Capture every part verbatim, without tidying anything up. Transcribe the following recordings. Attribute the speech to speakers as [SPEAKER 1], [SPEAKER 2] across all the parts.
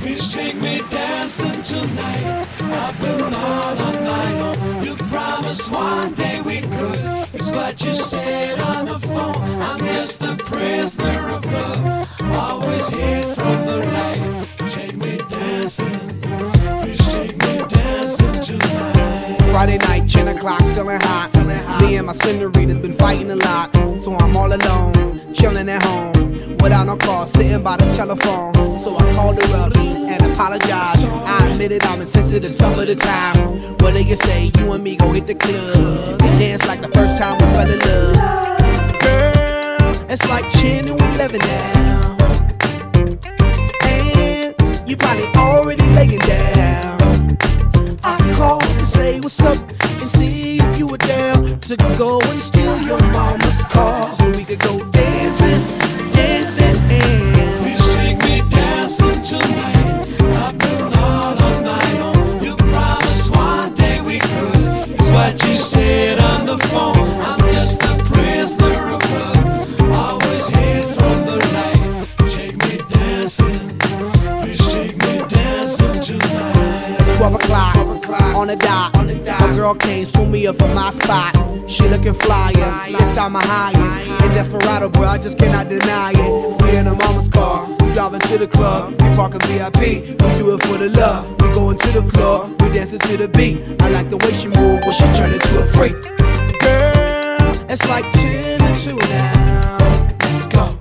[SPEAKER 1] Please take me dancing tonight. I've been all on my own. You promised one day we could. It's what you said on the phone. I'm just a prisoner of love, always hid from the light. Take me dancing. Please take me dancing tonight.
[SPEAKER 2] Friday night, ten o'clock, feeling hot. Feeling hot. Me and my senoritas been fighting a lot, so I'm all alone, chilling at home, without no call, sitting by the telephone. So I called her up and apologized. I admitted I'm insensitive some of the time. What they can say, you and me gon' hit the club and dance like the first time we fell in love. Girl, it's like ten and eleven now, and you probably already laying down. I called to say what's up and see if you were down to go and steal your mama's car so we could go dancing, dancing, and
[SPEAKER 1] please take me dancing tonight. I've been all on my own. You promised one day we could. It's what you said on the phone. I'm just a prisoner of love, always hid from the light. Take me dancing. Please take me dancing tonight.
[SPEAKER 2] it's twelve o'clock on the dot. My girl came, swoop me up from my spot. She looking flyer, inside my Hyatt. In Desperado, bro, I just cannot deny it. We in her mama's car, we driving to the club. We parking V I P, we do it for the love. We going to the floor, we dancing to the beat. I like the way she move when she turn into a freak. Girl, it's like ten to two now. Let's go.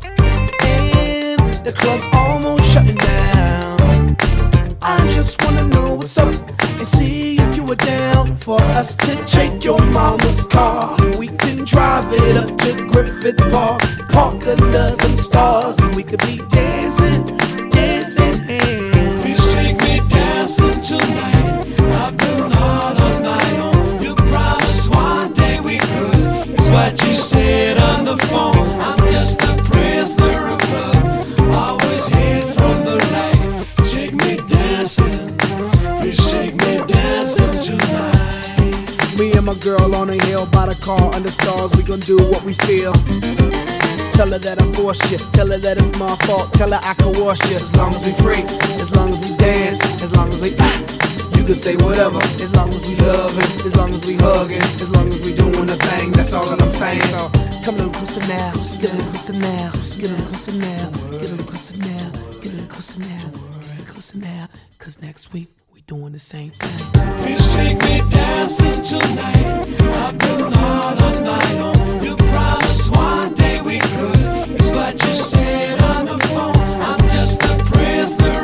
[SPEAKER 2] And the club's almost shutting down. I just wanna know what's up and see if you were down for us to take your mama's car. We can drive it up to Griffith Park, park under them stars, and we could be dancing, dancing, and
[SPEAKER 1] please take me dancing tonight. I've been all on my own. You promised one day we could. It's what you said on the phone. I'm just a prisoner of love, always hid from the light. Take me dancing. Please take me dancing tonight.
[SPEAKER 2] me and my girl on a hill by the car under stars. We gon' do what we feel. Tell her that I forced you, tell her that it's my fault, tell her I can wash you. As long as we free, as long as we dance, as long as we ah, you can say whatever. As long as we loving, as long as we hugging, as long as we doing the thing. That's all that I'm saying. So come a little closer now, get a little closer now, get a little closer now, get a little closer now, get a little closer now, get a little closer now. Cause next week we doing the same thing.
[SPEAKER 1] Please take me dancing tonight. I've been all on my own. You promised one day we could. It's what you said on the phone. I'm just a prisoner